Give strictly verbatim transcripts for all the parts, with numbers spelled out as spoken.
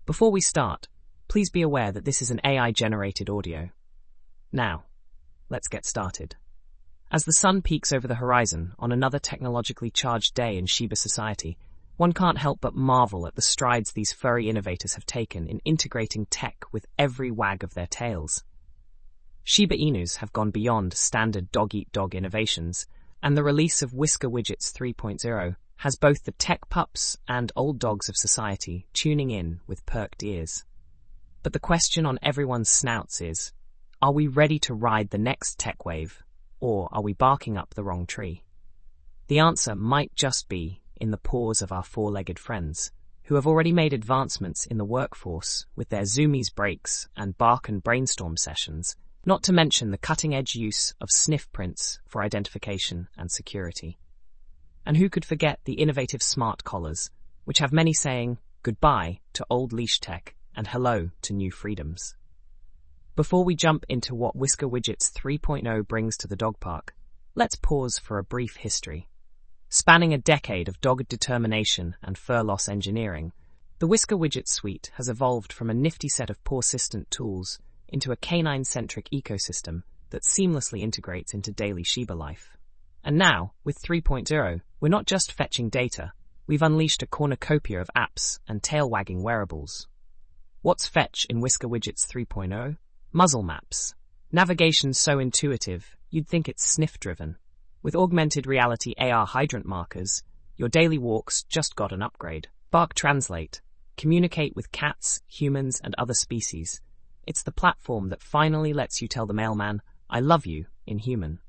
Before we start, please be aware that this is an A I-generated audio. Now, let's get started. As the sun peaks over the horizon on another technologically charged day in Shiba society, one can't help but marvel at the strides these furry innovators have taken in integrating tech with every wag of their tails. Shiba Inus have gone beyond standard dog-eat-dog innovations, and the release of Whisker Widgets three point oh has both the tech pups and old dogs of society tuning in with perked ears. But the question on everyone's snouts is, are we ready to ride the next tech wave, or are we barking up the wrong tree? The answer might just be in the paws of our four-legged friends, who have already made advancements in the workforce with their Zoomies breaks and bark and brainstorm sessions, not to mention the cutting-edge use of sniff prints for identification and security. And who could forget the innovative smart collars, which have many saying goodbye to old leash tech and hello to new freedoms. Before we jump into what Whisker Widgets three point oh brings to the dog park, let's pause for a brief history. Spanning a decade of dogged determination and fur loss engineering, the Whisker Widgets suite has evolved from a nifty set of paw-assistant tools into a canine-centric ecosystem that seamlessly integrates into daily Shiba life. And now, with three point oh, we're not just fetching data, we've unleashed a cornucopia of apps and tail-wagging wearables. What's fetch in Whisker Widgets three point oh? Muzzle maps. Navigation so intuitive, you'd think it's sniff-driven. With augmented reality A R hydrant markers, your daily walks just got an upgrade. Bark Translate. Communicate with cats, humans, and other species. It's the platform that finally lets you tell the mailman, I love you, in human.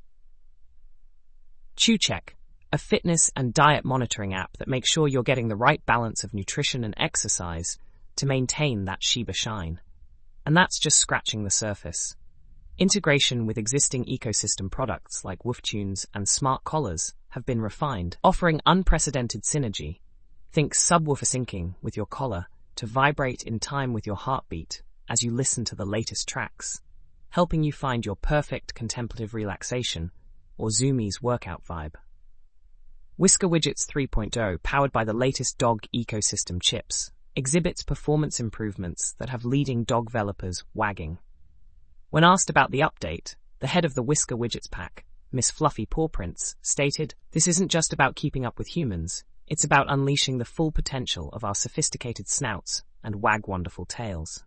Chew Check. A fitness and diet monitoring app that makes sure you're getting the right balance of nutrition and exercise to maintain that Shiba shine. And that's just scratching the surface. Integration with existing ecosystem products like WoofTunes and smart collars have been refined, offering unprecedented synergy. Think subwoofer syncing with your collar to vibrate in time with your heartbeat as you listen to the latest tracks, helping you find your perfect contemplative relaxation or Zoomies workout vibe. Whisker Widgets three point oh, powered by the latest dog ecosystem chips, exhibits performance improvements that have leading dog developers wagging. When asked about the update, the head of the Whisker Widgets pack, Miss Fluffy Pawprints, stated, "This isn't just about keeping up with humans, it's about unleashing the full potential of our sophisticated snouts and wag wonderful tails."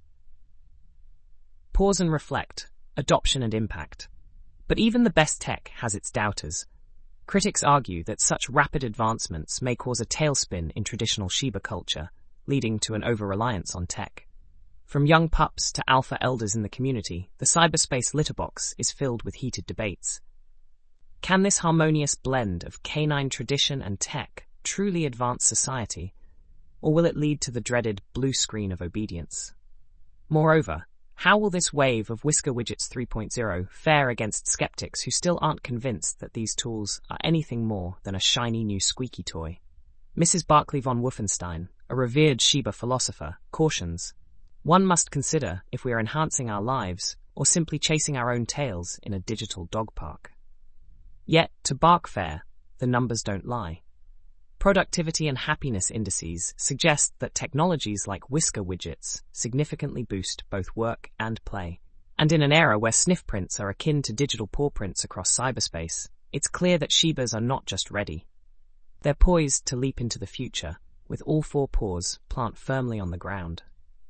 Pause and reflect, adoption and impact. But even the best tech has its doubters. Critics argue that such rapid advancements may cause a tailspin in traditional Shiba culture, leading to an over-reliance on tech. From young pups to alpha elders in the community, the cyberspace litterbox is filled with heated debates. Can this harmonious blend of canine tradition and tech truly advance society, or will it lead to the dreaded blue screen of obedience? Moreover, how will this wave of Whisker Widgets three point oh fare against skeptics who still aren't convinced that these tools are anything more than a shiny new squeaky toy? Missus Barclay von Wolfenstein, a revered Shiba philosopher, cautions, one must consider if we are enhancing our lives or simply chasing our own tails in a digital dog park. Yet, to bark fair, the numbers don't lie. Productivity and happiness indices suggest that technologies like Whisker Widgets significantly boost both work and play. And in an era where sniff prints are akin to digital paw prints across cyberspace, it's clear that Shibas are not just ready. They're poised to leap into the future, with all four paws plant firmly on the ground.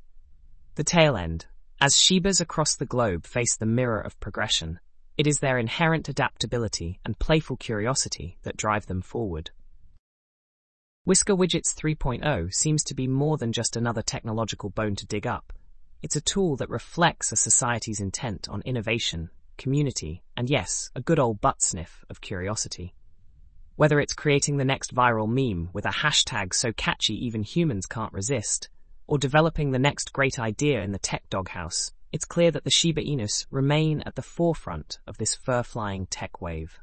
The tail end. As Shibas across the globe face the mirror of progression, it is their inherent adaptability and playful curiosity that drive them forward. Whisker Widgets three point oh seems to be more than just another technological bone to dig up. It's a tool that reflects a society's intent on innovation, community, and yes, a good old butt sniff of curiosity. Whether it's creating the next viral meme with a hashtag so catchy even humans can't resist, or developing the next great idea in the tech doghouse, it's clear that the Shiba Inus remain at the forefront of this fur-flying tech wave.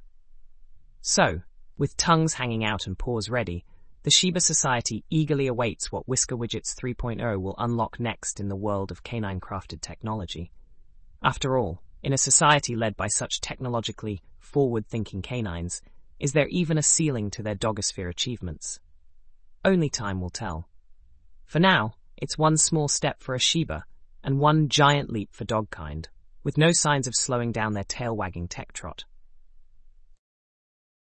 So, with tongues hanging out and paws ready, the Shiba Society eagerly awaits what Whisker Widgets three point oh will unlock next in the world of canine-crafted technology. After all, in a society led by such technologically forward-thinking canines, is there even a ceiling to their dogosphere achievements? Only time will tell. For now, It's one small step for a Shiba, and one giant leap for dogkind, with no signs of slowing down their tail-wagging tech trot.